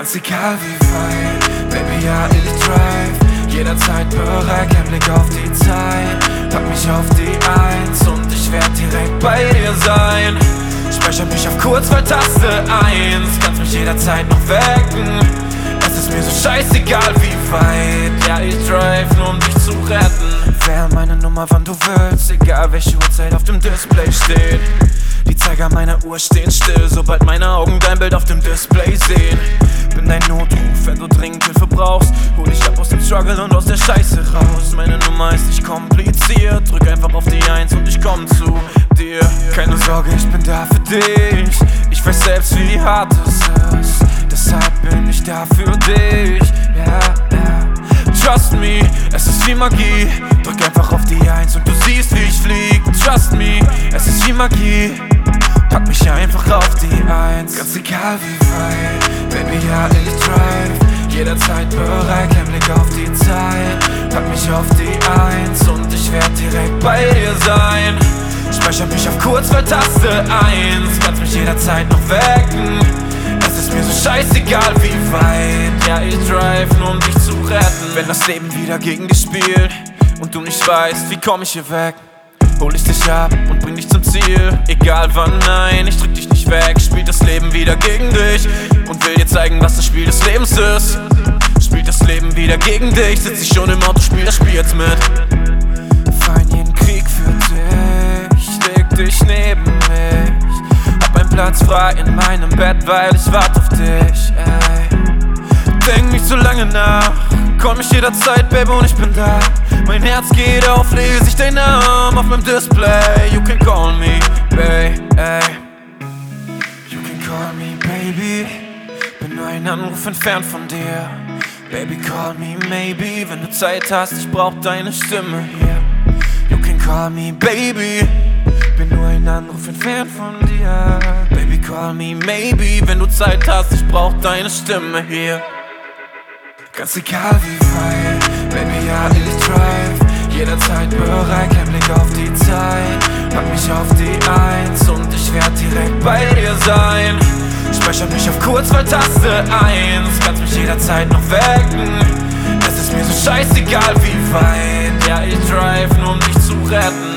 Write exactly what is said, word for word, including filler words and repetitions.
Ganz egal wie weit, Baby, ja, ich drive jederzeit bereit, kein Blick auf die Zeit. Pack mich auf die Eins und ich werd direkt bei dir sein. Speicher mich auf Kurzwahltaste eins, kannst mich jederzeit noch wecken. Es ist mir so scheißegal wie weit, ja, ich drive nur um dich zu retten. Wähl meine Nummer, wann du willst, egal welche Uhrzeit auf dem Display steht. Die Zeiger meiner Uhr stehen still, sobald meine Augen dein Bild auf dem Display sehen. Bin dein Notruf, wenn du dringend Hilfe brauchst. Hol dich ab aus dem Struggle und aus der Scheiße raus. Meine Nummer ist nicht kompliziert, drück einfach auf die Eins und ich komm zu dir. Keine Sorge, ich bin da für dich. Ich weiß selbst, wie hart es ist, deshalb bin ich da für dich. Ja, ja. Trust me, es ist wie Magie. Drück einfach auf die Eins und du siehst, wie ich flieg. Trust me, es ist wie Magie. Pack mich einfach auf die Eins. Ganz egal wie weit, Baby, ja, ich drive jederzeit bereit, kein Blick auf die Zeit. Pack mich auf die Eins und ich werd direkt bei dir sein. Speicher mich auf Kurzwahltaste eins, kannst mich jederzeit noch wecken. Es ist mir so scheißegal wie weit, ja, ich drive nur um dich zu retten. Wenn das Leben wieder gegen dich spielt und du nicht weißt, wie komm ich hier weg, hol ich dich ab und bring dich zum Ziel. Egal wann, nein, ich drück dich nicht weg. Spielt das Leben wieder gegen dich und will dir zeigen, was das Spiel des Lebens ist. Spielt das Leben wieder gegen dich, sitz ich schon im Auto, spiel das Spiel jetzt mit. Fahr in jeden Krieg für dich, leg dich neben mich. Hab einen Platz frei in meinem Bett, weil ich warte auf dich, ey. Denk nicht so lange nach, komm mich jederzeit, Baby, und ich bin da. Mein Herz geht auf, lese ich deinen Namen auf meinem Display. You can call me, baby, ey. You can call me, baby. Bin nur ein Anruf entfernt von dir. Baby, call me, maybe. Wenn du Zeit hast, ich brauch deine Stimme hier. You can call me, baby. Bin nur ein Anruf entfernt von dir. Baby, call me, maybe. Wenn du Zeit hast, ich brauch deine Stimme hier. Ganz egal wie weit, Baby, ja, ich drive jederzeit bereit, kein Blick auf die Zeit. Pack mich auf die Eins und ich werd direkt bei dir sein. Speicher mich auf Kurzwahltaste eins, kannst mich jederzeit noch wecken. Es ist mir so scheißegal wie weit, ja, ich drive nur um dich zu retten.